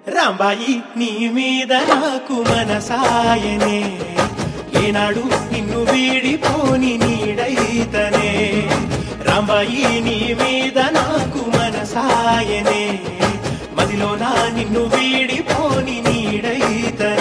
రాంబాయి నీ మీద నాకు మనసాయనే ఏనాడు నిన్ను వీడిపోని నీడైతనే రాంబాయి నీ మీద నాకు మనసాయనే మదిలో నా నిన్ను వీడిపోని నీడైతనే